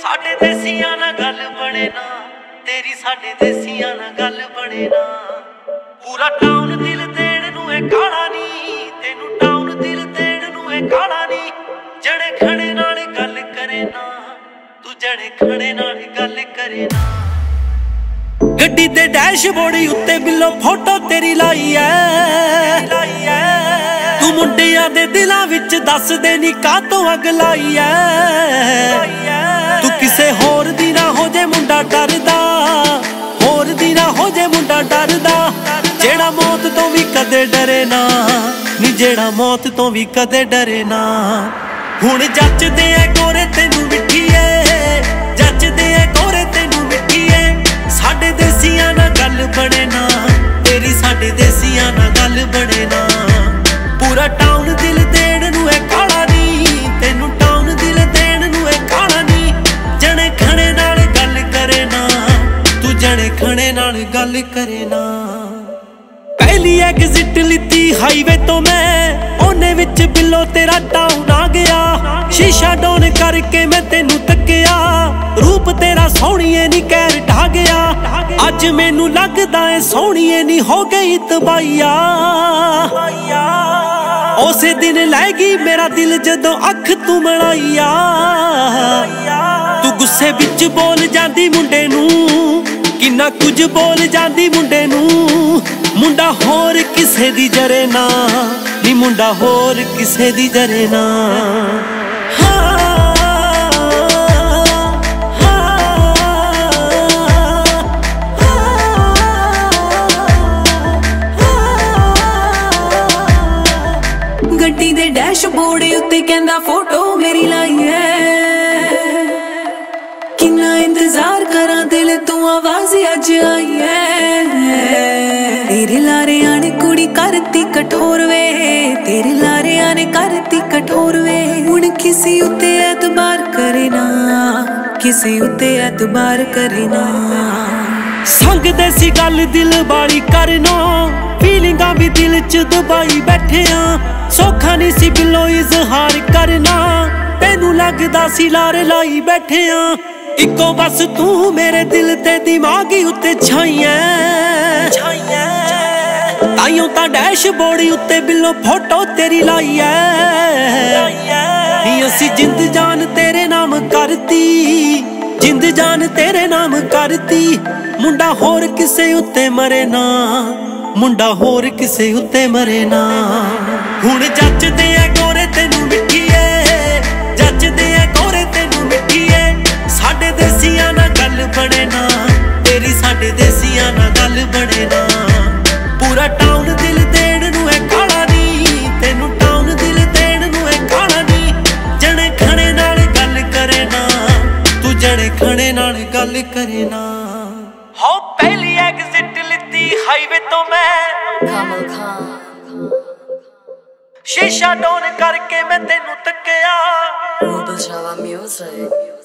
साडे देसियां ना गल बने ना, तेरी साडे देसियां ना गल बने ना। पूरा टाउन दिल देण नूं है काला नी, तेनू टाउन दिल देण नूं है काला नी। जड़े खड़े नाल गल करे ना, तू जड़े खड़े नाल गल करे ना। गड्डी दे डैशबोर्ड उत्ते बिल्लो फोटो तेरी लाई है। तू मुंडियां दे दिलां विच दस दे नी कातों अग लाई है। तू किसे होर दी ना हो जे मुंडा डरदा, होर दी ना हो जे मुंडा डरदा। जेड़ा मौत तो भी कदे डरे ना, नी जेड़ा मौत तो भी कदे डरे ना। हुण जचदे ऐ गोरे तेनू मिठीए, जचदे ऐ गोरे तेनू मिठीए। साडे देसियां ना गल बने ना, तेरी साडे देसियां ना गल बने ना। पूरा टाउन दिल देण नूं है काला नी, तेनू टाउन दिल देण नूं है काला नी। जणे खणे नाल गल करे ना, तू जणे खणे नाल गल करे ना। पहली एग्जिट लिती हाईवे तो मैं, ओने विच बिल्लो तेरा टाउन आ गया। शीशा डोन करके मैं तेनू तकिया, रूप तेरा सोहणीए नी कैर ढा गया। अज मैनू लगदा है सोहणीए नी हो गई तबाहिया। उसे दिन लैगी मेरा दिल जदों अख तू मलाइया। तू गुस्से विच बोल जांदी मुंडे नू, किन्ना कुछ बोल जांदी मुंडे नू। मुंडा होर किसे दी जरे ना, नी मुंडा होर किसे दी जरे ना। गड्डी दे डैशबोर्ड उत्ते कहंदा फोटो मेरी लाई है। किन्ना इंतजार करा दिल तू आवाज अज आई है। तेरे लारे आने कुड़ी करती कठोर वे, तेरे लारे आने करती कठोर वे। हुण किसी उत्ते एतबार करे ना, किसी उत्ते एतबार करे ना। संग देसी गल दिल वाली करना, फीलिंगां भी दिल च दबाई बैठे आ। सौखा नहीं सी बिल्लो इजहार करना, तेनू लगदा सी लारे लाई बैठे आ। इको बस तू मेरे दिल ते दिमागी उत्ते छाईए। ताइयों तां डैशबोर्ड उत्ते बिल्लो फोटो तेरी लाई है। नी असी जिंद जान तेरे नाम करती, जिंद जान तेरे नाम करती। मुंडा होर किसे उत्ते मरे ना, मुंडा होर किसे उत्ते मरे ना। हुण जचदे ऐ गोरे तेनू मिठीए, जचदे ऐ गोरे तेनू मिठीए। साडे देसियां ना गल बने ना, तेरी साडे देसियां ना गल बने ना। पूरा टाउन दिल देण नूं है काला नी, तेनू टाउन दिल देण नूं है काला नी। जणे खणे नाल गल करे ना, तू जणे खणे नाल गल करे ना। हो पहली एग्जिट लिती हाईवे तो मैं, शीशा डोन करके मैं तेनू तकिया। Music